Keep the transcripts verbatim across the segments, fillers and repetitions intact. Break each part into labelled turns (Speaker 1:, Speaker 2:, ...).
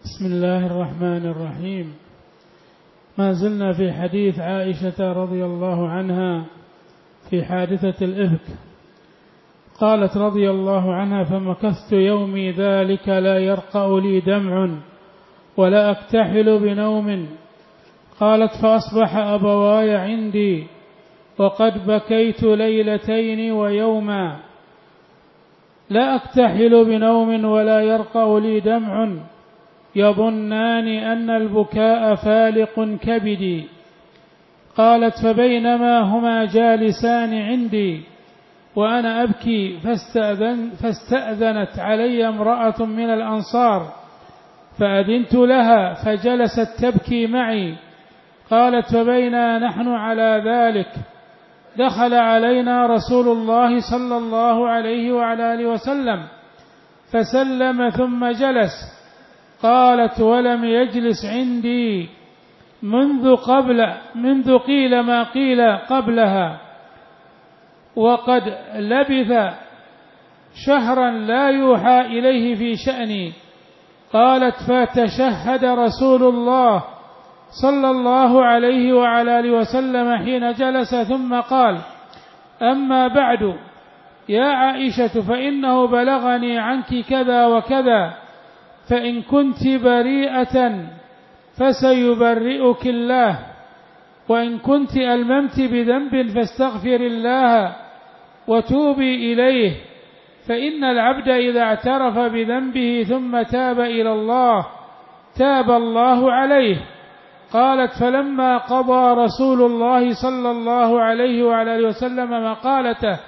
Speaker 1: بسم الله الرحمن الرحيم. ما زلنا في حديث عائشة رضي الله عنها في حادثة الإفك. قالت رضي الله عنها: فمكثت يومي ذلك لا يرقأ لي دمع ولا أكتحل بنوم. قالت: فأصبح أبواي عندي وقد بكيت ليلتين ويوما لا أكتحل بنوم ولا يرقأ لي دمع، يظنان أن البكاء فالق كبدي. قالت: فبينما هما جالسان عندي وأنا أبكي فاستأذن فاستأذنت علي امرأة من الأنصار فأذنت لها فجلست تبكي معي. قالت: فبينا نحن على ذلك دخل علينا رسول الله صلى الله عليه وعلى آله وسلم فسلم ثم جلس. قالت: ولم يجلس عندي منذ قبل منذ قيل ما قيل قبلها، وقد لبث شهرا لا يوحى إليه في شأني. قالت: فتشهد رسول الله صلى الله عليه وعلى آله وسلم حين جلس ثم قال: أما بعد يا عائشة، فإنه بلغني عنك كذا وكذا، فإن كنت بريئة فسيبرئك الله، وإن كنت ألممت بذنب فاستغفر الله وتوبي إليه، فإن العبد إذا اعترف بذنبه ثم تاب إلى الله تاب الله عليه. قالت: فلما قضى رسول الله صلى الله عليه وعلى آله وسلم مقالته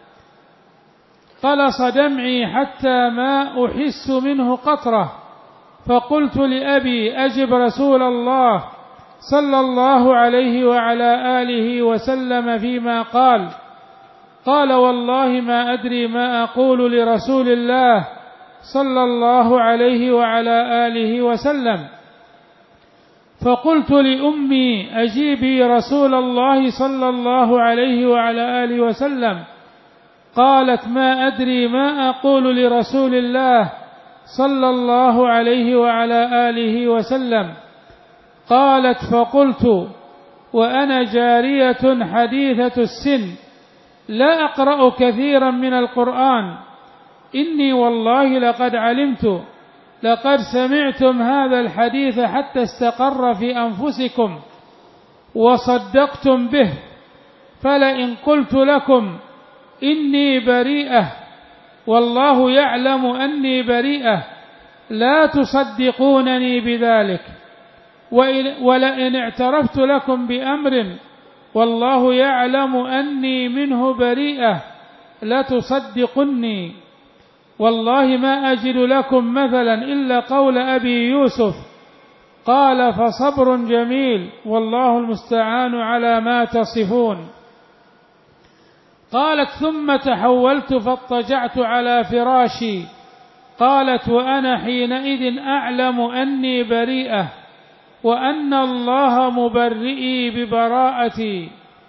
Speaker 1: قلص دمعي حتى ما أحس منه قطرة، فقلت لأبي: أجب رسول الله صلى الله عليه وعلى آله وسلم فيما قال. قال: والله ما أدري ما أقول لرسول الله صلى الله عليه وعلى آله وسلم. فقلت لأمي: أجيبي رسول الله صلى الله عليه وعلى آله وسلم. قالت: ما أدري ما أقول لرسول الله صلى الله عليه وعلى آله وسلم. قالت: فقلت وأنا جارية حديثة السن لا أقرأ كثيرا من القرآن: إني والله لقد علمت لقد سمعتم هذا الحديث حتى استقر في أنفسكم وصدقتم به، فلئن قلت لكم إني بريئة والله يعلم أني بريئة لا تصدقونني بذلك، ولئن اعترفت لكم بأمر والله يعلم أني منه بريئة لا تصدقني. والله ما أجد لكم مثلا إلا قول أبي يوسف. قال: فصبر جميل والله المستعان على ما تصفون. قالت: ثم تحولت فاضطجعت على فراشي. قالت: وأنا حينئذ أعلم أني بريئة وأن الله مبرئي ببراءتي،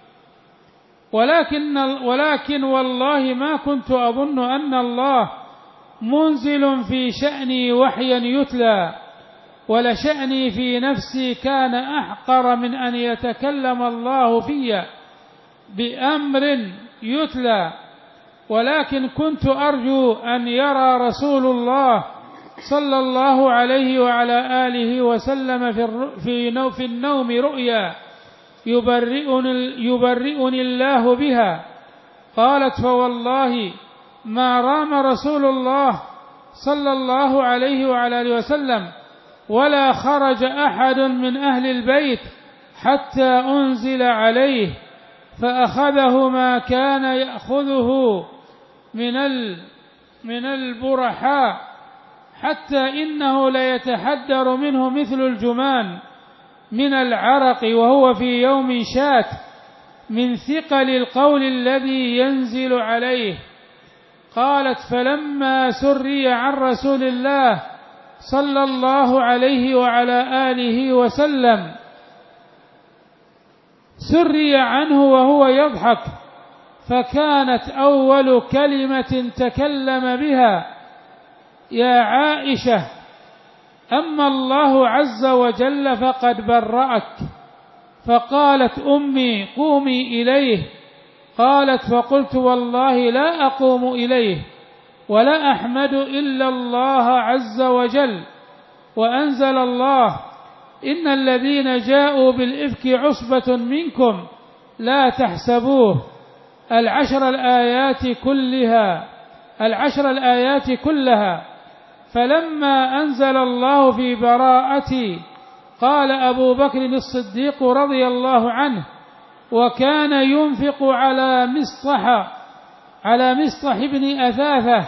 Speaker 1: ولكن, ولكن والله ما كنت أظن أن الله منزل في شأني وحيا يتلى، ولشأني في نفسي كان أحقر من أن يتكلم الله في بأمر يتلى، ولكن كنت أرجو أن يرى رسول الله صلى الله عليه وعلى آله وسلم في في النوم رؤيا يبرئني, يبرئني الله بها. قالت: فوالله ما رام رسول الله صلى الله عليه وعلى آله وسلم ولا خرج أحد من أهل البيت حتى أنزل عليه، فأخذه ما كان يأخذه من من البرحاء، حتى إنه ليتحدر منه مثل الجمان من العرق وهو في يوم شات من ثقل القول الذي ينزل عليه. قالت: فلما سري عن رسول الله صلى الله عليه وعلى آله وسلم سري عنه وهو يضحك، فكانت أول كلمة تكلم بها: يا عائشة أما الله عز وجل فقد برأك. فقالت أمي قومي إليه. قالت فقلت والله لا أقوم إليه ولا أحمد إلا الله عز وجل. وأنزل الله إن الذين جاءوا بالإفك عصبة منكم لا تحسبوه العشر الآيات كلها العشر الآيات كلها. فلما أنزل الله في براءتي قال أبو بكر الصديق رضي الله عنه وكان ينفق على مصطح على مصطح بن أثاثة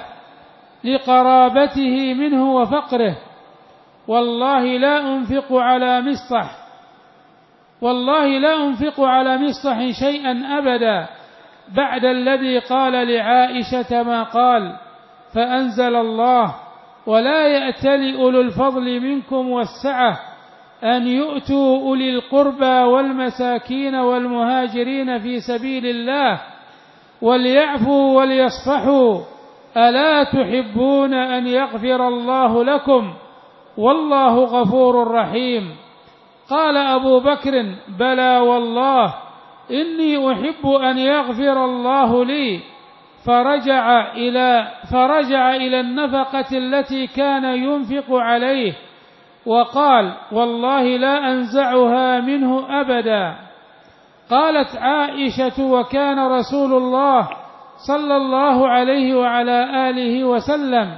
Speaker 1: لقرابته منه وفقره والله لا أنفق على مصطح والله لا أنفق على مصطح شيئا أبدا بعد الذي قال لعائشة ما قال. فأنزل الله ولا يأتل أولو الفضل منكم والسعة أن يؤتوا أولي القربى والمساكين والمهاجرين في سبيل الله وليعفوا وليصفحوا ألا تحبون أن يغفر الله لكم والله غفور رحيم. قال أبو بكر بلى والله إني أحب أن يغفر الله لي. فرجع إلى فرجع إلى النفقة التي كان ينفق عليه وقال والله لا أنزعها منه أبدا. قالت عائشة وكان رسول الله صلى الله عليه وعلى آله وسلم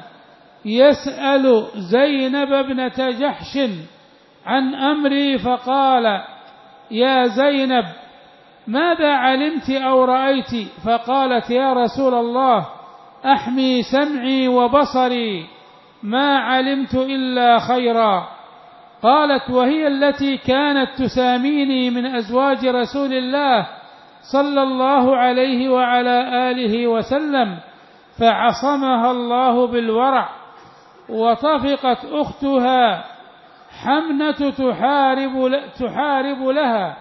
Speaker 1: يسأل زينب ابنة جحش عن أمري فقال يا زينب ماذا علمت أو رأيت؟ فقالت يا رسول الله أحمي سمعي وبصري ما علمت إلا خيرا. قالت وهي التي كانت تساميني من أزواج رسول الله صلى الله عليه وعلى آله وسلم فعصمها الله بالورع. وطفقت أختها حمنة تحارب, تحارب لها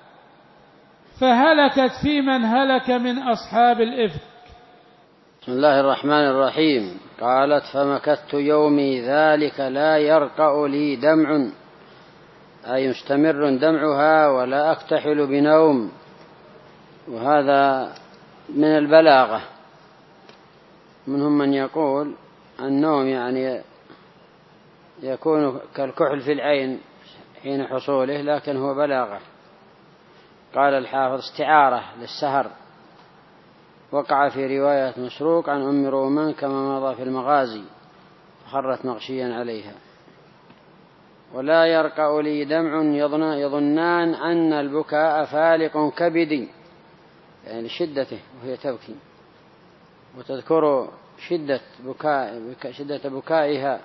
Speaker 1: فهلكت في من هلك من أصحاب الإفك.
Speaker 2: بسم الله الرحمن الرحيم. قالت فمكثت يومي ذلك لا يرقأ لي دمع أي مستمر دمعها ولا أكتحل بنوم. وهذا من البلاغة. منهم من يقول النوم يعني يكون كالكحل في العين حين حصوله لكن هو بلاغة. قال الحافظ استعارة للسهر وقع في رواية مسروق عن أم رومان كما مضى في المغازي خرت مغشيا عليها. ولا يرقأ لي دمع يظنان أن البكاء فالق كبدي يعني شدته وهي تبكي وتذكر شدة بكاء شدة بكائها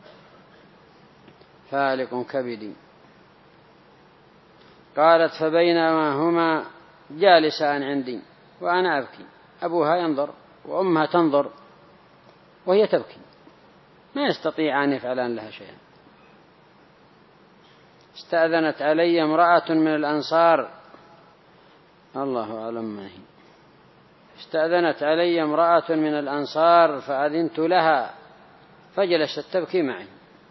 Speaker 2: فالق كبدي. قالت فبينما هما جالسان عندي وأنا أبكي أبوها ينظر وأمها تنظر وهي تبكي ما يستطيع أن يفعلان لها شيئا. استأذنت علي امرأة من الأنصار الله أعلم ما هي استأذنت علي امرأة من الأنصار فأذنت لها فجلست تبكي معي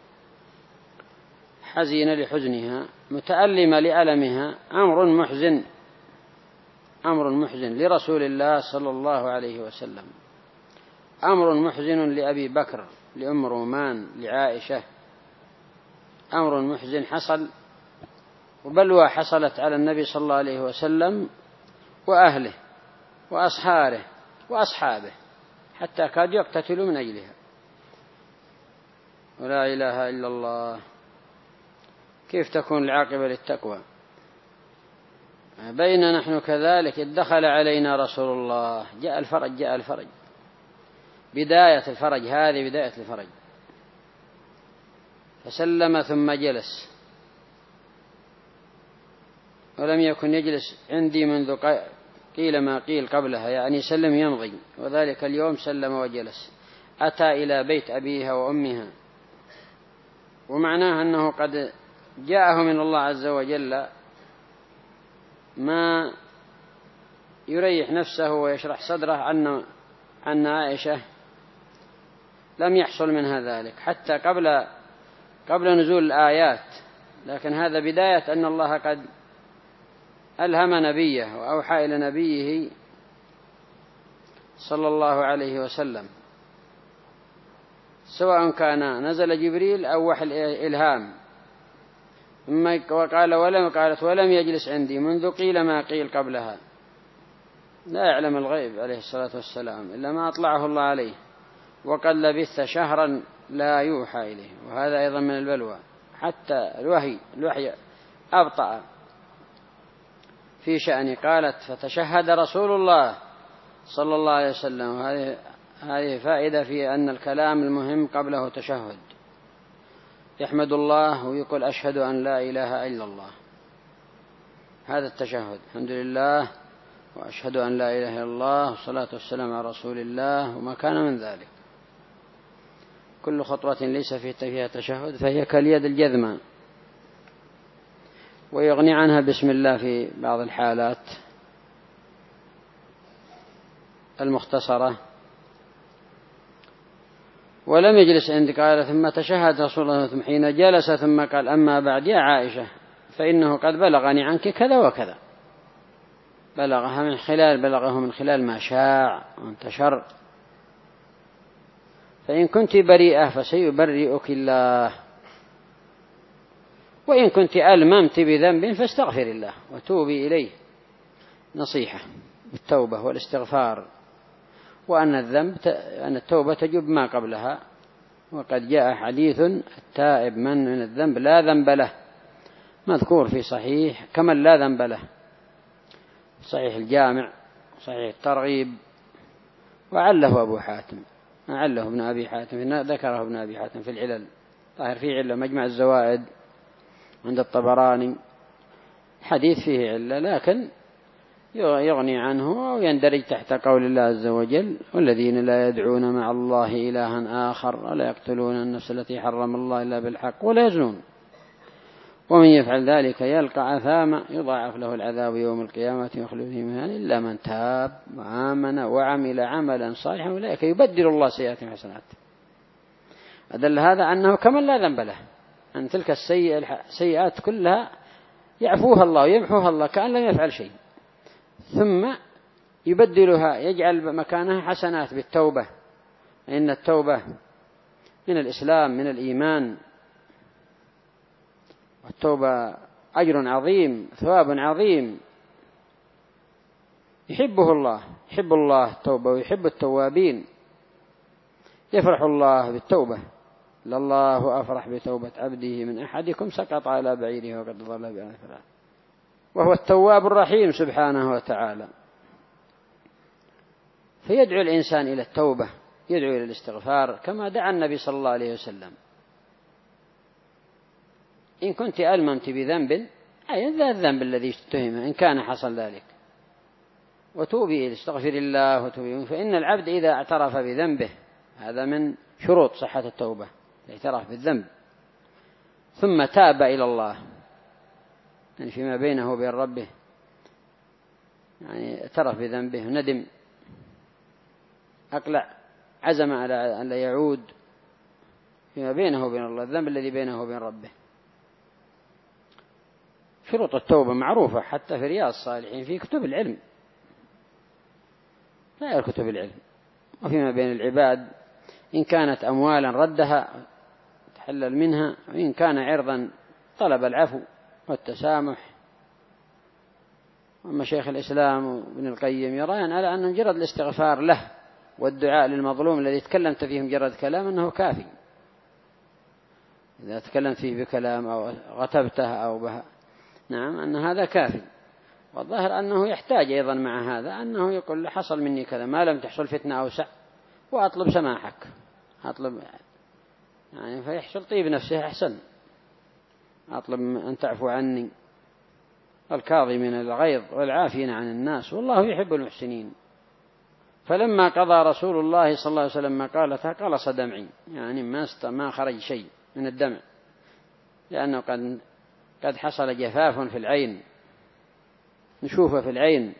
Speaker 2: حزينة لحزنها متألمة لألمها. أمر محزن أمر محزن لرسول الله صلى الله عليه وسلم. أمر محزن لأبي بكر لأم رومان لعائشة. أمر محزن حصل وبلوى حصلت على النبي صلى الله عليه وسلم وأهله وأصحاره وأصحابه حتى كادوا يقتتلوا من أجلها. ولا إله إلا الله. كيف تكون العاقبة للتقوى؟ بين نحن كذلك دخل علينا رسول الله جاء الفرج جاء الفرج بداية الفرج هذه بداية الفرج فسلم ثم جلس ولم يكن يجلس عندي منذ قيل ما قيل قبلها يعني سلم يمضي وذلك اليوم سلم وجلس. أتى إلى بيت أبيها وأمها ومعناه أنه قد جاءه من الله عز وجل ما يريح نفسه ويشرح صدره أن أن عائشة لم يحصل منها ذلك حتى قبل قبل نزول الآيات، لكن هذا بداية أن الله قد ألهم نبيه وأوحى إلى نبيه صلى الله عليه وسلم، سواء كان نزل جبريل أو وحي الإلهام. ثم وقال ولم قالت ولم يجلس عندي منذ قيل ما قيل قبلها. لا يعلم الغيب عليه الصلاة والسلام إلا ما أطلعه الله عليه، وقد لبث شهرا لا يوحى إليه، وهذا أيضا من البلوى. حتى الوحي الوحي أبطأ في شأنه. قالت فتشهد رسول الله صلى الله عليه وسلم، وهذه هذه فائدة في أن الكلام المهم قبله تشهد، يحمد الله ويقول أشهد أن لا إله إلا الله، هذا التشهد، الحمد لله وأشهد أن لا إله إلا الله والصلاة والسلام على رسول الله وما كان من ذلك. كل خطوة ليس فيها تشهد فهي كاليد الجذمة، ويغني عنها بسم الله في بعض الحالات المختصرة. ولم يجلس عند قال ثم تشهد رسول الله ثم حين جلس ثم قال أما بعد يا عائشة فإنه قد بلغني عنك كذا وكذا، بلغها من خلال بلغه من خلال ما شاع وانتشر، فإن كنت بريئة فسيبرئك الله، وإن كنت ألممت بذنب فاستغفر الله وتوبي إليه. نصيحة بالتوبة والاستغفار، وأن الذنب أن التوبة تجب ما قبلها، وقد جاء حديث التائب من من الذنب لا ذنب له، مذكور في صحيح كمن لا ذنب له، صحيح الجامع صحيح الترغيب، وعله أبو حاتم عله ابن أبي حاتم ذكره ابن أبي حاتم في العلل، ظاهر فيه علة مجمع الزوائد عند الطبراني، حديث فيه علة لكن يغني عنه ويندرج تحت قول الله عز وجل والذين لا يدعون مع الله إلها آخر ولا يقتلون النفس التي حرم الله إلا بالحق ولا يزنون ومن يفعل ذلك يلقى أثاما يضاعف له العذاب يوم القيامة ويخلد فيه مهانا إلا من تاب وآمن وعمل عملا صالحا أولئك يبدل الله سيئاتهم حسنات. أدل هذا أنه كمن لا ذنب له، أن تلك السيئات كلها يعفوها الله ويمحوها الله كأن لم يفعل شيء، ثم يبدلها يجعل مكانها حسنات بالتوبة، إن التوبة من الإسلام من الإيمان، والتوبة أجر عظيم ثواب عظيم يحبه الله، يحب الله التوبة ويحب التوابين، يفرح الله بالتوبة، لله أفرح بتوبة عبده من أحدكم سقط على بعيره وقد ضل بأن فلا، وهو التواب الرحيم سبحانه وتعالى. فيدعو الإنسان إلى التوبة، يدعو إلى الاستغفار كما دعا النبي صلى الله عليه وسلم. إن كنت ألممت بذنب أي ذا الذنب الذي اتهمه إن كان حصل ذلك وتوبي إلى استغفر الله وتوبي، فإن العبد إذا اعترف بذنبه هذا من شروط صحة التوبة، اعترف بالذنب ثم تاب إلى الله يعني فيما بينه وبين ربه، يعني اعترف بذنبه ندم أقلع عزم على أن لا يعود فيما بينه وبين الله، الذنب الذي بينه وبين ربه. شروط التوبة معروفة حتى في رياض الصالحين في كتب العلم، لا كتب العلم. وفيما بين العباد إن كانت أموالا ردها تحلل منها، وإن كان عرضا طلب العفو والتسامح. أما شيخ الإسلام ابن القيم يرى على أن مجرد الاستغفار له والدعاء للمظلوم الذي تكلمت فيه مجرد كلام أنه كافي، إذا تكلمت فيه بكلام أو غتبته أو به نعم أن هذا كافي. والظاهر أنه يحتاج أيضا مع هذا أنه يقول حصل مني كذا ما لم تحصل فتنة أوسع وأطلب سماحك، أطلب يعني فيحصل طيب نفسه أحسن، أطلب أن تعفو عني، الكاظمين الغيظ والعافين عن الناس والله يحب المحسنين. فلما قضى رسول الله صلى الله عليه وسلم ما قالتها قلص دمعي، يعني ما ما خرج شيء من الدمع، لأنه قد قد حصل جفاف في العين، نشوفه في العين،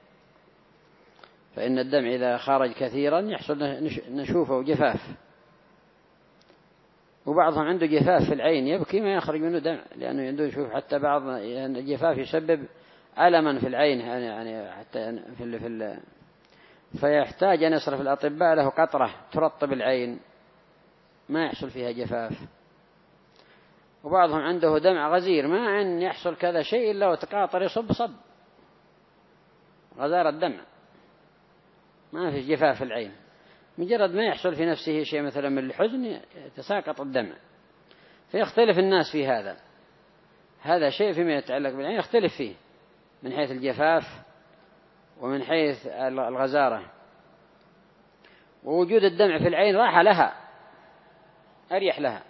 Speaker 2: فإن الدمع إذا خرج كثيرا يحصل نشوفه وجفاف. وبعضهم عنده جفاف في العين يبكي ما يخرج منه دمع، لأنه عنده يشوف حتى بعض الجفاف يسبب ألما في العين، يعني حتى في ال في ال فيحتاج أن يصرف الأطباء له قطرة ترطب العين ما يحصل فيها جفاف. وبعضهم عنده دمع غزير ما أن يحصل كذا شيء إلا وتقاطر يصب صب غزارة الدمع، ما في جفاف في العين، مجرد ما يحصل في نفسه شيء مثلا من الحزن يتساقط الدمع. فيختلف الناس في هذا، هذا شيء فيما يتعلق بالعين يختلف فيه من حيث الجفاف ومن حيث الغزارة. ووجود الدمع في العين راحة لها أريح لها،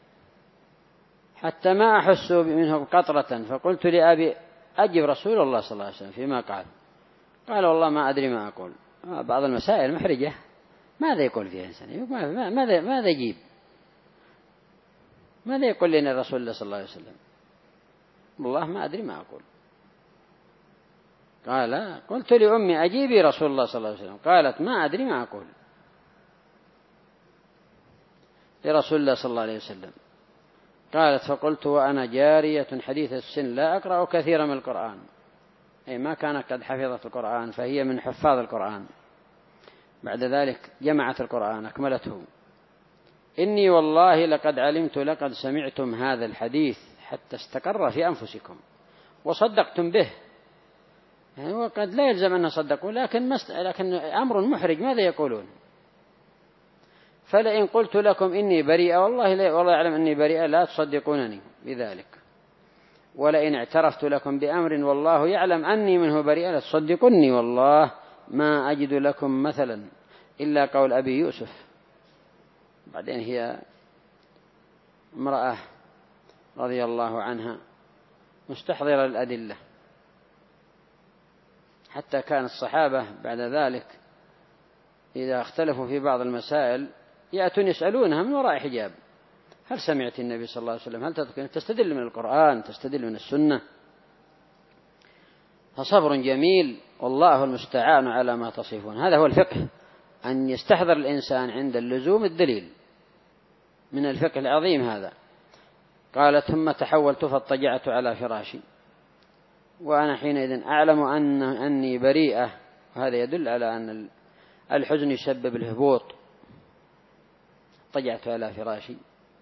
Speaker 2: حتى ما أحس منه قطرة. فقلت لأبي أجب رسول الله صلى الله عليه وسلم فيما قال. قال والله ما أدري ما أقول. بعض المسائل محرجة ماذا يقول فيها إنسان؟ ماذا ماذا يجيب؟ ماذا يقول لنا الرسول الله صلى الله عليه وسلم؟ والله ما أدري ما أقول. قال قلت لأمي أجيبي رسول الله صلى الله عليه وسلم. قالت ما أدري ما أقول لرسول الله صلى الله عليه وسلم. قالت فقلت وأنا جارية حديثة السن لا أقرأ كثيرا من القرآن، أي ما كانت قد حفظت القرآن فهي من حفاظ القرآن، بعد ذلك جمعت القرآن أكملته. إني والله لقد علمت لقد سمعتم هذا الحديث حتى استقر في أنفسكم وصدقتم به. يعني وقد لا يلزم أن نصدقوا، لكن, مست... لكن أمر محرج ماذا يقولون؟ فلئن قلت لكم إني بريئة والله لا والله أعلم أني بريئة لا تصدقونني بذلك، ولئن اعترفت لكم بأمر والله يعلم أني منه بريئة لا تصدقوني والله ما أجد لكم مثلا إلا قول أبي يوسف. بعدين هي امرأة رضي الله عنها مستحضرة الأدلة، حتى كان الصحابة بعد ذلك إذا اختلفوا في بعض المسائل يأتون يسألونها من وراء حجاب: هل سمعت النبي صلى الله عليه وسلم؟ هل تذكر؟ تستدل من القرآن، تستدل من السنة. فصبر جميل والله المستعان على ما تصفون. هذا هو الفقه، أن يستحضر الإنسان عند اللزوم الدليل، من الفقه العظيم هذا. قال ثم تحولت فاضطجعت على فراشي وأنا حينئذ أعلم أن أني بريئة. وهذا يدل على أن الحزن يسبب الهبوط. اضطجعت على فراشي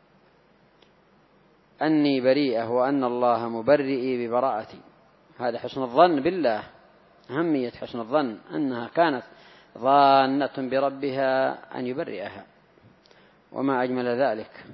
Speaker 2: أني بريئة وأن الله مبرئي ببراءتي. هذا حسن الظن بالله، أهمية حسن الظن، أنها كانت ظانة بربها أن يبرئها، وما أجمل ذلك.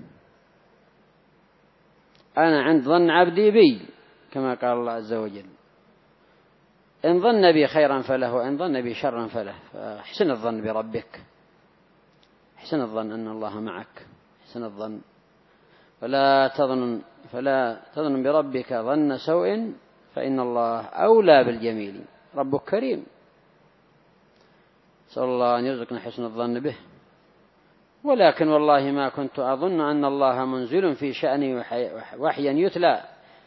Speaker 2: أنا عند ظن عبدي بي كما قال الله عز وجل: إن ظن بي خيرا فله وإن ظن بي شرا فله. فاحسن الظن بربك، احسن الظن أن الله معك، احسن الظن، فلا تظن فلا تظن بربك ظن سوء فإن الله أولى بالجميل. ربك كريم، صلى الله أن يرزقنا حسن الظن به. ولكن والله ما كنت أظن أن الله منزل في شأني وحيا يتلى،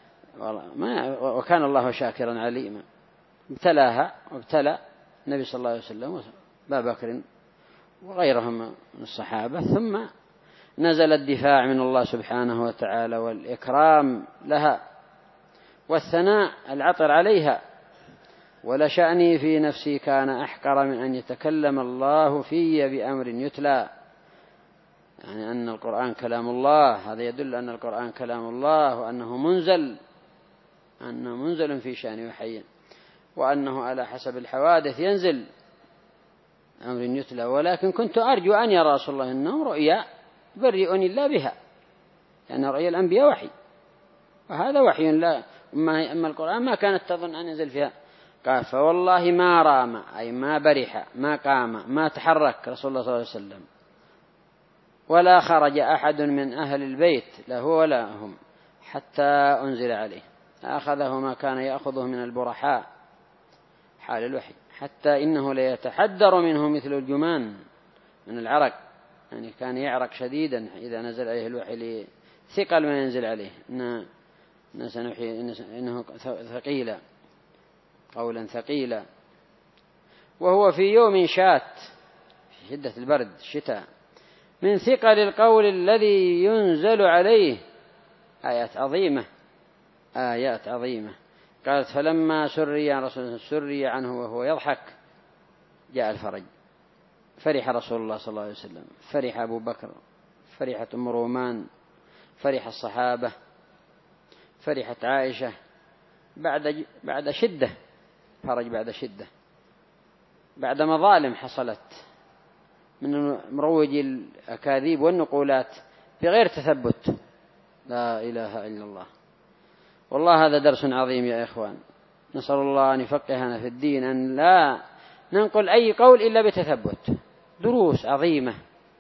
Speaker 2: وكان الله شاكرا عليما. ابتلاها وابتلى النبي صلى الله عليه وسلم وأبا بكر وغيرهم من الصحابة، ثم نزل الدفاع من الله سبحانه وتعالى والإكرام لها والثناء العطر عليها. ولشأني في نفسي كان أحقر من أن يتكلم الله في بأمر يتلى، يعني أن القرآن كلام الله. هذا يدل أن القرآن كلام الله، وأنه منزل أنه منزل في شأن وحي، وأنه على حسب الحوادث ينزل أمر يتلى. ولكن كنت أرجو أن يرى رسول الله أنه رؤيا برئني الله بها، لأن رؤيا الأنبياء وحي، وهذا وحي لا. أما القرآن ما كانت تظن أن ينزل فيها. قال فوالله ما رام، أي ما برح، ما قام، ما تحرك رسول الله صلى الله عليه وسلم، ولا خرج أحد من أهل البيت له ولا هم حتى أنزل عليه. أخذه ما كان يأخذه من البرحاء حال الوحي، حتى إنه ليتحدر منه مثل الجمان من العرق، يعني كان يعرق شديدا إذا نزل عليه الوحي لثقل ما ينزل عليه، إنه, إنه ثقيلا، قولا ثقيلا. وهو في يوم شات في شدة البرد الشتاء، من ثقل القول الذي ينزل عليه. آيات عظيمة، آيات عظيمة. قالت فلما سري عن رسول الله سري عنه وهو يضحك جاء الفرج، فرح رسول الله صلى الله عليه وسلم، فرح أبو بكر، فرحت أم رومان، فرح الصحابة، فرحت عائشة، بعد بعد شدة، فرج بعد شدة، بعد مظالم حصلت من مروجي الأكاذيب والنقولات بغير تثبت. لا إله إلا الله. والله هذا درس عظيم يا إخوان، نسأل الله أن يفقهنا في الدين، أن لا ننقل أي قول إلا بتثبت. دروس عظيمة،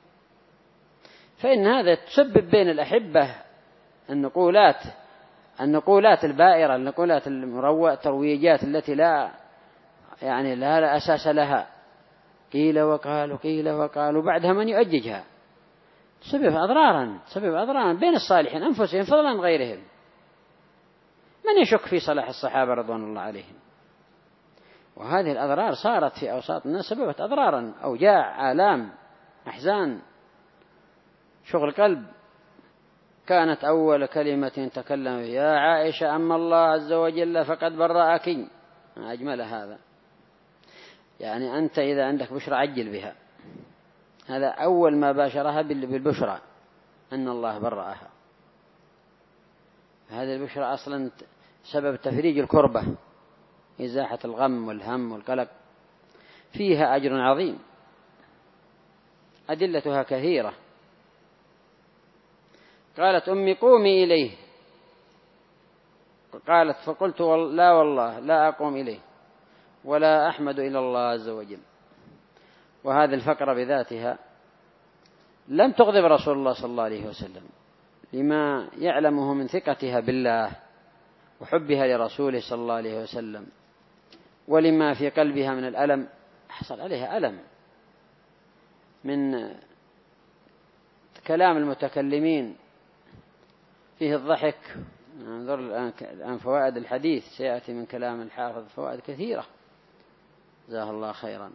Speaker 2: فإن هذا تسبب بين الأحبة النقولات النقولات البائرة، النقولات المروءة، الترويجات التي لا يعني لا, لا أساس لها، قيل وقالوا قيل وقالوا، بعدها من يؤججها، تسبب أضرارا تسبب أضرارا بين الصالحين أنفسهم فضلا عن غيرهم. من يشك في صلاح الصحابة رضوان الله عليهم؟ وهذه الأضرار صارت في أوساط الناس، سببت أضرارا، أوجاع، آلام، أحزان، شغل قلب. كانت أول كلمة تكلم يا عائشة أما الله عز وجل فقد برأك، ما أجمل هذا. يعني أنت إذا عندك بشرى عجل بها، هذا أول ما باشرها بالبشرى أن الله برأها. هذه البشرى أصلا سبب تفريج الكربة، إزاحة الغم والهم والقلق، فيها أجر عظيم، أدلتها كثيرة. قالت أمي قومي إليه، قالت فقلت لا والله لا أقوم إليه ولا أحمد إلى الله عز وجل. وهذه الفقرة بذاتها لم تغضب رسول الله صلى الله عليه وسلم، لما يعلمه من ثقتها بالله وحبها لرسوله صلى الله عليه وسلم، ولما في قلبها من الألم. حصل عليها ألم من كلام المتكلمين فيه الضحك. ننظر الآن فوائد الحديث، سيأتي من كلام الحافظ فوائد كثيرة جزاه الله خيرا.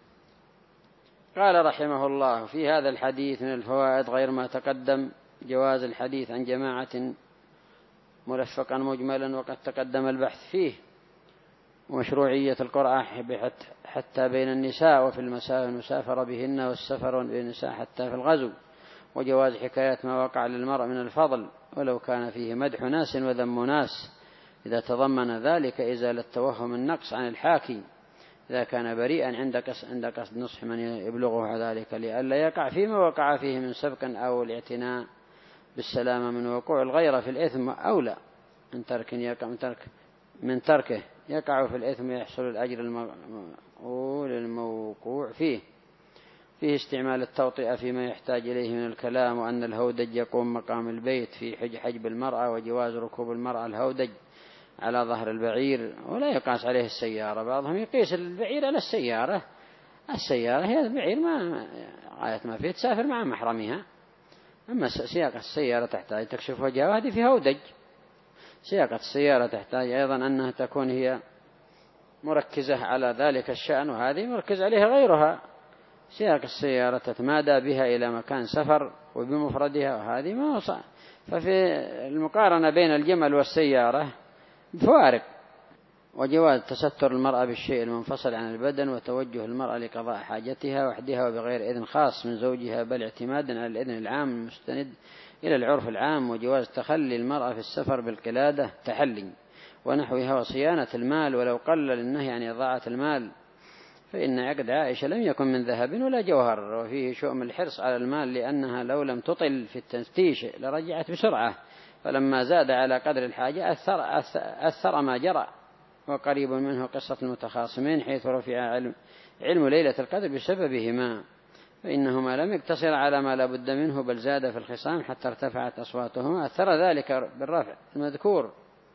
Speaker 2: قال رحمه الله في هذا الحديث من الفوائد غير ما تقدم جواز الحديث عن جماعة مرفقا مجملا وقد تقدم البحث فيه، ومشروعية القرآن حتى بين النساء وفي المساء المسافر بهن والسفر بين النساء حتى في الغزو، وجواز حكاية ما وقع للمرء من الفضل ولو كان فيه مدح ناس وذم ناس إذا تضمن ذلك إزالة توهم النقص عن الحاكي إذا كان بريئا عند قصد نصح من يبلغه ذلك لئلا يقع فيما وقع فيه من سبق أو الاعتناء بالسلامة من وقوع الغير في الإثم أولى من ترك يقع من ترك من تركه يقع في الإثم يحصل الأجر المقول الموقوع فيه. فيه استعمال التوطئة فيما يحتاج إليه من الكلام، وأن الهودج يقوم مقام البيت في حج حجب المرأة، وجواز ركوب المرأة الهودج على ظهر البعير ولا يقاس عليه السيارة. بعضهم يقيس البعير على السيارة، السيارة هي البعير ما غاية ما فيه تسافر مع محرمها، أما سياقة السيارة تحتاج تكشف وجهها وهذه في هودج. سياقة السيارة تحتاج أيضا أنها تكون هي مركزة على ذلك الشأن، وهذه مركز عليها غيرها. سياق السيارة تتمادى بها إلى مكان سفر وبمفردها، وهذه ما وصل. ففي المقارنة بين الجمل والسيارة بفوارق. وجواز تستر المرأة بالشيء المنفصل عن البدن، وتوجه المرأة لقضاء حاجتها وحدها وبغير إذن خاص من زوجها، بل اعتمادا على الإذن العام المستند إلى العرف العام. وجواز تخلي المرأة في السفر بالقلادة تحلي ونحوها، وصيانة المال ولو قل للنهي عن إضاعة المال، فإن عقد عائشة لم يكن من ذهب ولا جوهر، وفيه شؤم الحرص على المال لأنها لو لم تطل في التفتيش لرجعت بسرعة، فلما زاد على قدر الحاجة أثر, أثر ما جرى. وقريب منه قصة المتخاصمين حيث رفع علم, علم ليلة القدر بسببهما، فإنهما لم يقتصر على ما لا بد منه بل زاد في الخصام حتى ارتفعت أصواتهما، أثر ذلك بالرفع المذكور.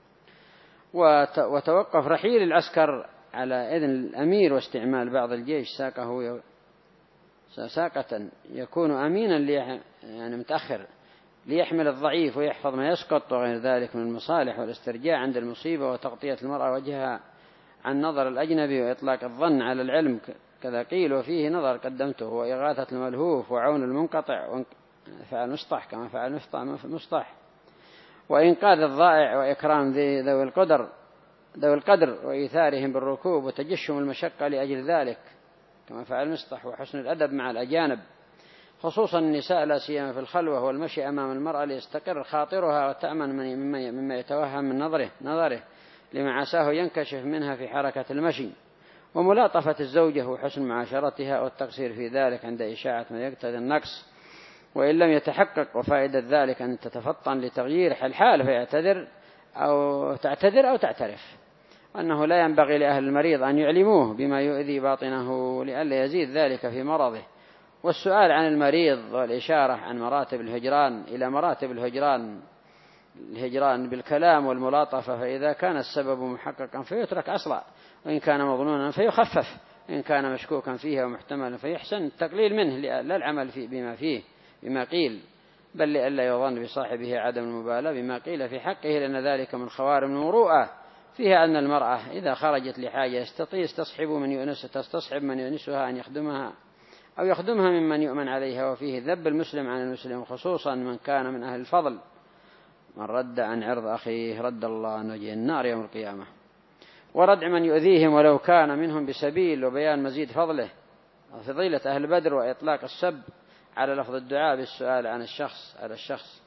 Speaker 2: وتوقف رحيل العسكر على إذن الأمير واستعمال بعض الجيش ساقه ساقة يكون أمينا يعني متأخر ليحمل الضعيف ويحفظ ما يسقط وغير ذلك من المصالح والاسترجاع عند المصيبة، وتغطية المرأة وجهها عن نظر الأجنبي، وإطلاق الظن على العلم كذا قيل وفيه نظر قدمته، وإغاثة الملهوف وعون المنقطع فعل مصطح كما فعل مصطح، وإنقاذ الضائع وإكرام ذوي القدر ذوي القدر وإيثارهم بالركوب وتجشم المشقة لأجل ذلك كما فعل مصطح، وحسن الأدب مع الأجانب خصوصا النساء لا سيما في الخلوة، والمشي أمام المرأة ليستقر خاطرها وتأمن مما مما يتوهم من نظره نظره لما عساه ينكشف منها في حركة المشي، وملاطفة الزوجة وحسن معاشرتها والتقصير في ذلك عند إشاعة ما يقتضي النقص وإن لم يتحقق، وفائدة ذلك أن تتفطن لتغيير الحال فيعتذر أو تعتذر أو تعترف، وأنه لا ينبغي لأهل المريض أن يعلموه بما يؤذي باطنه لئلا يزيد ذلك في مرضه، والسؤال عن المريض والإشارة عن مراتب الهجران إلى مراتب الهجران الهجران بالكلام والملاطفة، فإذا كان السبب محققا فيترك أصلا، وإن كان مظنونا فيخفف، إن كان مشكوكا فيه ومحتملا فيحسن التقليل منه لا العمل في بما فيه بما قيل، بل لئلا يظن بصاحبه عدم المبالاة بما قيل في حقه، لأن ذلك من خوارم المروءة فيها أن المرأة إذا خرجت لحاجة تستصحب من يؤنس تستصحب من يؤنسها أن يخدمها أو يخدمها ممن يؤمن عليها، وفيه ذب المسلم عن المسلم خصوصا من كان من أهل الفضل، من رد عن عرض أخيه رد الله عن وجه النار يوم القيامة، وردع من يؤذيهم ولو كان منهم بسبيل، وبيان مزيد فضله وفضيلة أهل بدر، وإطلاق السب على لفظ الدعاء بالسؤال عن الشخص على الشخص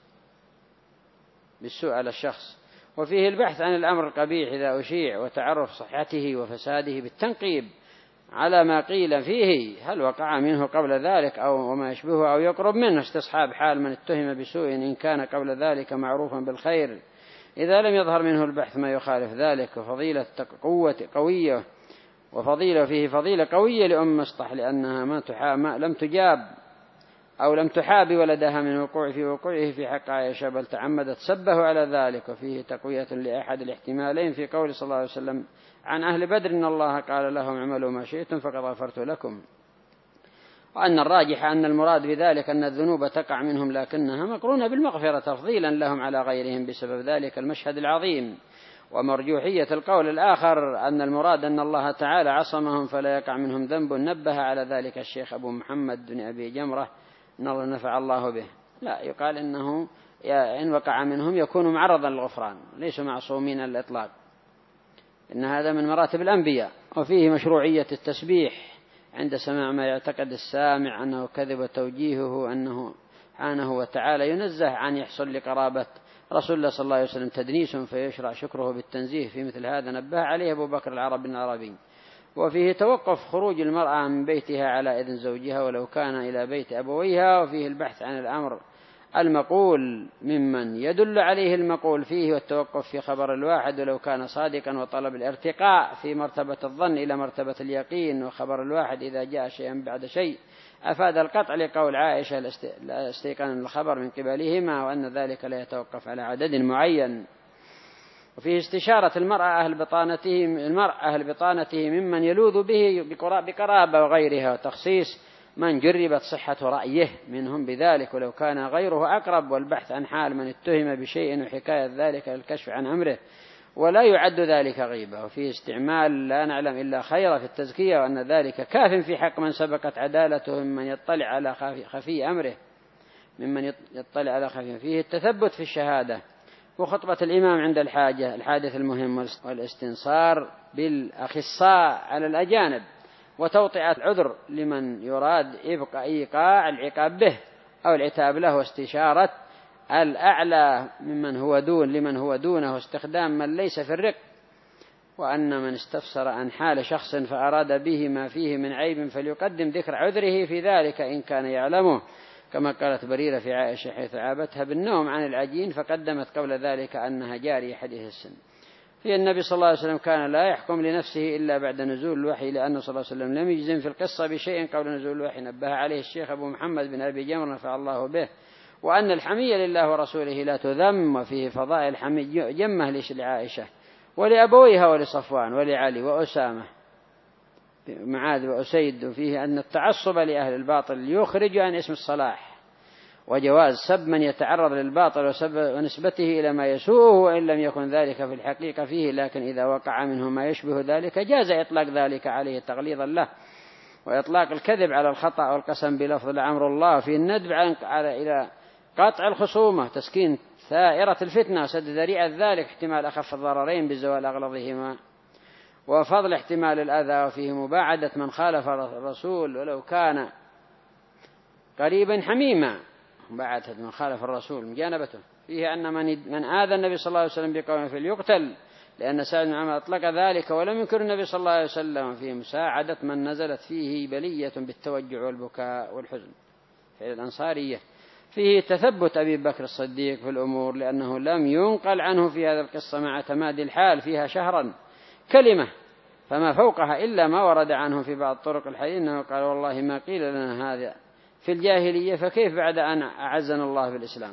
Speaker 2: بالسؤال على الشخص، وفيه البحث عن الأمر القبيح إذا أشيع وتعرف صحته وفساده بالتنقيب على ما قيل فيه هل وقع منه قبل ذلك أو وما يشبهه أو يقرب منه، استصحاب حال من اتهم بسوء إن كان قبل ذلك معروفا بالخير إذا لم يظهر منه البحث ما يخالف ذلك، وفضيلة قوة قوية وفضيلة فيه فضيلة قوية لأم مصطح لأنها ما تحاب ما لم تجاب أو لم تحاب ولدها من وقوع في وقوعه في حق عائشة بل تعمدت سبه على ذلك، وفيه تقوية لأحد الاحتمالين في قول صلى الله عليه وسلم عن أهل بدر إن الله قال لهم اعملوا ما شئتم فقد غفرت لكم، وأن الراجح أن المراد بذلك أن الذنوب تقع منهم لكنها مقرونة بالمغفرة تفضيلا لهم على غيرهم بسبب ذلك المشهد العظيم، ومرجوحية القول الآخر أن المراد أن الله تعالى عصمهم فلا يقع منهم ذنب، نبه على ذلك الشيخ أبو محمد بن أبي جمرة نفع الله به، لا يقال إنه إن وقع منهم يكون معرضا للغفران ليسوا معصومين الإطلاق، إن هذا من مراتب الأنبياء، وفيه مشروعية التسبيح عند سماع ما يعتقد السامع أنه كذب توجيهه أنه سبحانه وتعالى ينزه عن يحصل لقرابة رسول الله صلى الله عليه وسلم تدنيس فيشرع شكره بالتنزيه في مثل هذا، نبه عليه أبو بكر العرب بن العربي. وفيه توقف خروج المرأة من بيتها على إذن زوجها ولو كان إلى بيت أبويها، وفيه البحث عن الأمر المقول ممن يدل عليه المقول فيه، والتوقف في خبر الواحد ولو كان صادقا، وطلب الارتقاء في مرتبة الظن إلى مرتبة اليقين، وخبر الواحد إذا جاء شيئا بعد شيء أفاد القطع لقول عائشة لا استيقان الخبر من قبلهما، وأن ذلك لا يتوقف على عدد معين. وفيه استشارة المرأة أهل بطانته المرأة أهل بطانته ممن يلوذ به بقرابة وغيرها، وتخصيص من جربت صحة رأيه منهم بذلك ولو كان غيره أقرب، والبحث عن حال من اتهم بشيء وحكاية ذلك للكشف عن أمره ولا يعد ذلك غيبة. وفيه استعمال لا نعلم إلا خيرا في التزكية، وأن ذلك كاف في حق من سبقت عدالته ممن يطلع على خفي أمره ممن يطلع على خفي. فيه التثبت في الشهادة وخطبة الإمام عند الحاجة الحادث المهم، والاستنصار بالأخصاء على الأجانب، وتوطئة العذر لمن يراد إبقاء إيقاع العقاب به أو العتاب له، واستشارة الأعلى ممن هو دون لمن هو دونه، واستخدام من ليس في الرق، وأن من استفسر عن حال شخص فأراد به ما فيه من عيب فليقدم ذكر عذره في ذلك إن كان يعلمه، كما قالت بريرة في عائشة حيث عابتها بالنوم عن العجين فقدمت قبل ذلك أنها جارية حديث السن. في النبي صلى الله عليه وسلم كان لا يحكم لنفسه إلا بعد نزول الوحي، لأنه صلى الله عليه وسلم لم يجزم في القصة بشيء قبل نزول الوحي، نبه عليه الشيخ أبو محمد بن أبي جمرة نفع الله به. وأن الحمية لله ورسوله لا تذم، وفيه فضائل حمية جمة لعائشة ولأبويها ولصفوان ولعلي وأسامة معاذ وأسيد. وفيه أن التعصب لأهل الباطل يخرج عن اسم الصلاح، وجواز سب من يتعرض للباطل ونسبته إلى ما يسوءه وإن لم يكن ذلك في الحقيقة فيه، لكن إذا وقع منه ما يشبه ذلك جاز إطلاق ذلك عليه تغليظا له. وإطلاق الكذب على الخطأ والقسم بلفظ لعمر الله، في الندب على إلى قطع الخصومة، تسكين ثائرة الفتنة، سد ذريعة ذلك، احتمال أخف الضررين بزوال أغلظهما، وفضل احتمال الأذى، وفيه مباعدة من خالف الرسول ولو كان قريبا حميما، مباعدة من خالف الرسول مجانبته. فيه أن من, من آذى النبي صلى الله عليه وسلم بقوله فليقتل، لأن سعد بن عمر أطلق ذلك ولم ينكر النبي صلى الله عليه وسلم. فيه مساعدة من نزلت فيه بلية بالتوجع والبكاء والحزن، فعل الأنصارية. فيه تثبت أبي بكر الصديق في الأمور، لأنه لم ينقل عنه في هذا القصة مع تمادي الحال فيها شهرا كلمة فما فوقها إلا ما ورد عنه في بعض طرق الحديث أنه قال والله ما قيل لنا هذا في الجاهلية فكيف بعد أن أعزنا الله بالإسلام،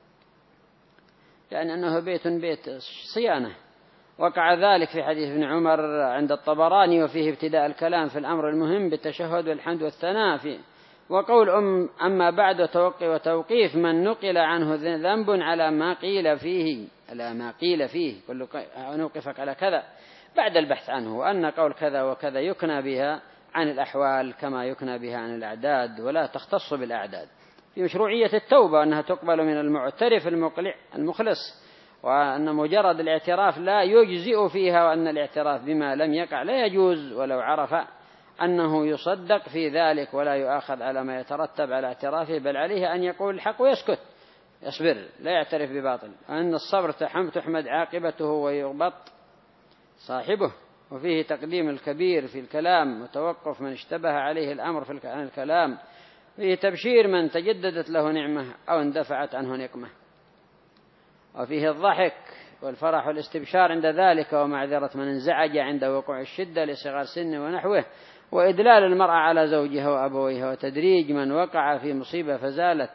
Speaker 2: لأن أنه بيت بيت صيانة. وقع ذلك في حديث ابن عمر عند الطبراني، وفيه ابتداء الكلام في الأمر المهم بالتشهد والحمد والثناء فيه، وقول أم أما بعد وتوقي وتوقيف من نقل عنه ذنب على ما قيل فيه، على ما قيل فيه كل نوقفك على كذا بعد البحث عنه، وأن قول كذا وكذا يكنى بها عن الأحوال كما يكنى بها عن الأعداد ولا تختص بالأعداد. في مشروعية التوبة أنها تقبل من المعترف المقلع المخلص، وأن مجرد الاعتراف لا يجزئ فيها، وأن الاعتراف بما لم يقع لا يجوز ولو عرف أنه يصدق في ذلك ولا يؤاخذ على ما يترتب على اعترافه، بل عليه أن يقول الحق ويسكت يصبر لا يعترف بباطل، أن الصبر تحمد عاقبته ويغبط صاحبه. وفيه تقديم الكبير في الكلام وتوقف من اشتبه عليه الأمر في الكلام، فيه تبشير من تجددت له نعمة أو اندفعت عنه نقمة، وفيه الضحك والفرح والاستبشار عند ذلك، ومعذرة من انزعج عند وقوع الشدة لصغار سن ونحوه، وإدلال المرأة على زوجها وأبويها، وتدريج من وقع في مصيبة فزالت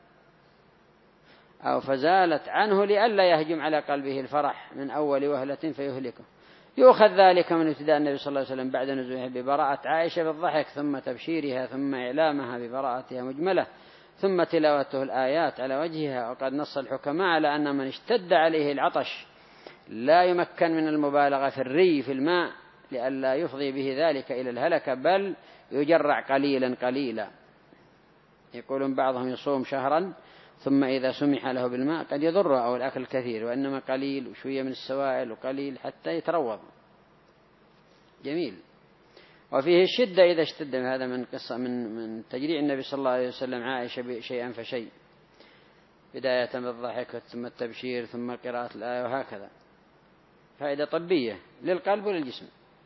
Speaker 2: أو فزالت عنه لئلا يهجم على قلبه الفرح من أول وهلة فيهلكه. يؤخذ ذلك من ابتداء النبي صلى الله عليه وسلم بعد نزوله ببراءة عائشة بالضحك، ثم تبشيرها، ثم إعلامها ببراءتها مجملة، ثم تلاوته الآيات على وجهها. وقد نص الحكماء على أن من اشتد عليه العطش لا يمكن من المبالغة في الري في الماء لئلا يفضي به ذلك إلى الهلكة، بل يجرع قليلا قليلا. يقولون بعضهم يصوم شهرا ثم إذا سمح له بالماء قد يضره أو الأكل كثير، وإنما قليل وشوية من السوائل وقليل حتى يتروض. جميل. وفيه الشدة إذا اشتد، هذا من قصة من من تجريع النبي صلى الله عليه وسلم عائشة شيئا فشيء، بداية بالضحك ثم التبشير ثم قراءة الآية، وهكذا فائدة طبية للقلب وللجسم.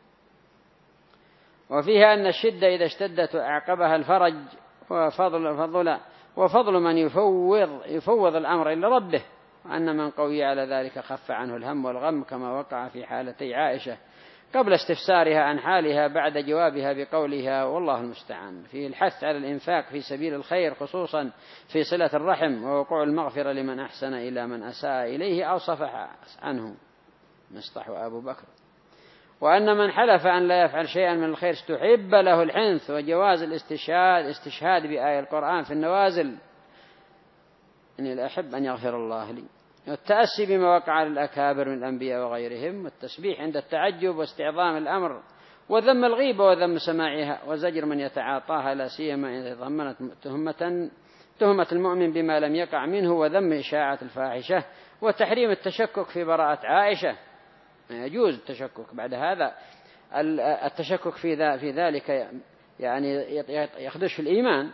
Speaker 2: وفيها أن الشدة إذا اشتدت أعقبها الفرج، وفضل فضل وفضل من يفوض يفوض الأمر إلى ربه، وأن من قوي على ذلك خف عنه الهم والغم، كما وقع في حالتي عائشة قبل استفسارها عن حالها بعد جوابها بقولها والله المستعان. فيه الحث على الإنفاق في سبيل الخير، خصوصا في صلة الرحم، ووقوع المغفرة لمن أحسن إلى من أساء إليه أو صفح عنه، مصطح وأبو بكر. وأن من حلف أن لا يفعل شيئا من الخير استحب له الحنث، وجواز الاستشهاد استشهاد بآية القرآن في النوازل، إني لا أحب أن يغفر الله لي، والتأسي بما وقع للأكابر من الأنبياء وغيرهم، والتسبيح عند التعجب واستعظام الأمر، وذم الغيبة وذم سماعها، وزجر من يتعاطاها لا سيما إذا ضمنت تهمة تهمة المؤمن بما لم يقع منه، وذم إشاعة الفاحشة، وتحريم التشكك في براءة عائشة. يجوز التشكك بعد هذا، التشكك في في ذلك يعني يخدش في الإيمان،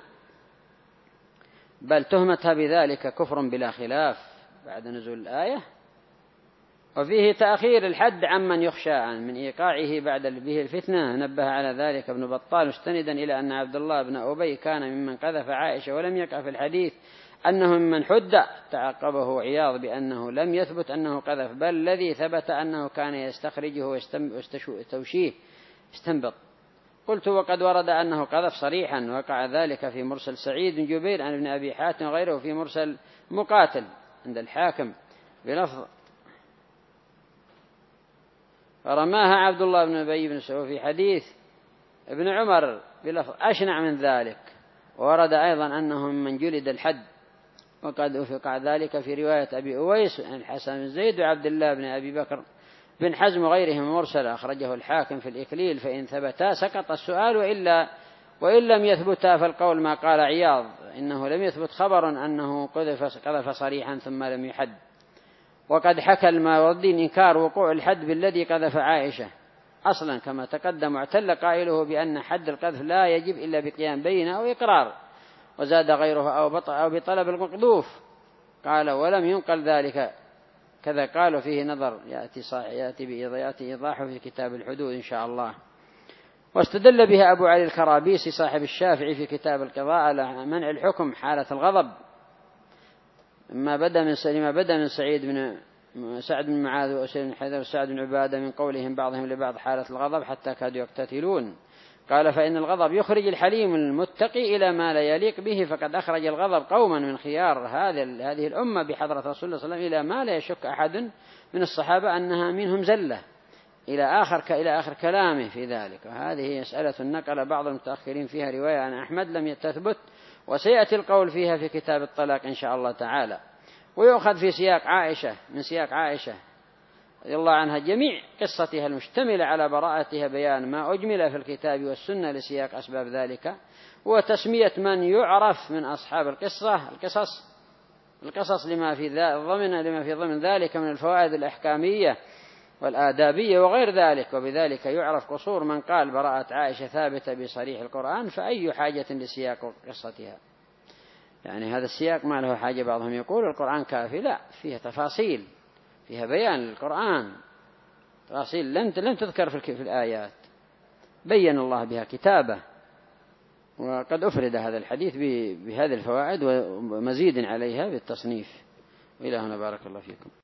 Speaker 2: بل تهمتها بذلك كفر بلا خلاف بعد نزول الآية. وفيه تأخير الحد عمن يخشى عن من إيقاعه بعد به الفتنة، نبه على ذلك ابن بطال مستندا إلى أن عبد الله بن أبي كان ممن قذف عائشة، ولم يقع في الحديث أنه ممن حد. تعقبه عياض بأنه لم يثبت أنه قذف، بل الذي ثبت أنه كان يستخرجه ويستوشيه استنبط. قلت وقد ورد أنه قذف صريحا، وقع ذلك في مرسل سعيد بن جبير عن ابن أبي حاتم وغيره، في مرسل مقاتل عند الحاكم بلفظ فرماها عبد الله بن أبي بن سعود، في حديث ابن عمر بلفظ أشنع من ذلك. ورد أيضا أنهم من جلد الحد، وقد أفق ذلك في رواية أبي أويس عن الحسن بن زيد وعبد الله بن أبي بكر بن حزم وغيرهم مرسل، أخرجه الحاكم في الإكليل، فإن ثبتا سقط السؤال، وإلا وإن لم يثبتا فالقول ما قال عياض إنه لم يثبت خبر أنه قذف صريحا ثم لم يحد. وقد حكى الماوردي إنكار وقوع الحد بالذي قذف عائشة أصلا كما تقدم، واعتل قائله بأن حد القذف لا يجب إلا بقيام بينة أو إقرار، وزاد غيره أو بطلب المقذوف. قال ولم ينقل ذلك كذا، قالوا فيه نظر يأتي, يأتي بإضاءة إيضاحه في كتاب الحدود إن شاء الله. واستدل بها أبو علي الكرابيسي صاحب الشافعي في كتاب القضاء على منع الحكم حالة الغضب، ما بدأ من سليم بدأ من سعيد بن سعد بن معاذ وأسير بن حذر وسعد بن عبادة من قولهم بعضهم لبعض حالة الغضب حتى كادوا يقتتلون. قال فإن الغضب يخرج الحليم المتقي إلى ما لا يليق به، فقد أخرج الغضب قوما من خيار هذه الأمة بحضرة رسول الله صلى الله عليه وسلم إلى ما لا يشك أحد من الصحابة أنها منهم زلة إلى آخر إلى آخر كلامه في ذلك. وهذه مسألة نقل بعض المتأخرين فيها رواية عن أحمد لم تثبت، وسيأتي القول فيها في كتاب الطلاق إن شاء الله تعالى. ويؤخذ في سياق عائشة من سياق عائشة رضي الله عنها جميع قصتها المشتملة على براءتها بيان ما أجمل في الكتاب والسنة لسياق أسباب ذلك، وتسمية من يعرف من أصحاب القصة القصص القصص لما في ضمن لما في ضمن ذلك من الفوائد الأحكامية والآدابية وغير ذلك، وبذلك يعرف قصور من قال براءة عائشة ثابتة بصريح القرآن، فأي حاجة لسياق قصتها؟ يعني هذا السياق ما له حاجة. بعضهم يقول القرآن كافي، لا، فيها تفاصيل، فيها بيان للقرآن، تفاصيل لم لم تذكر في الآيات، بين الله بها كتابه. وقد أفرد هذا الحديث بهذه الفوائد ومزيد عليها بالتصنيف. وإلى هنا بارك الله فيكم.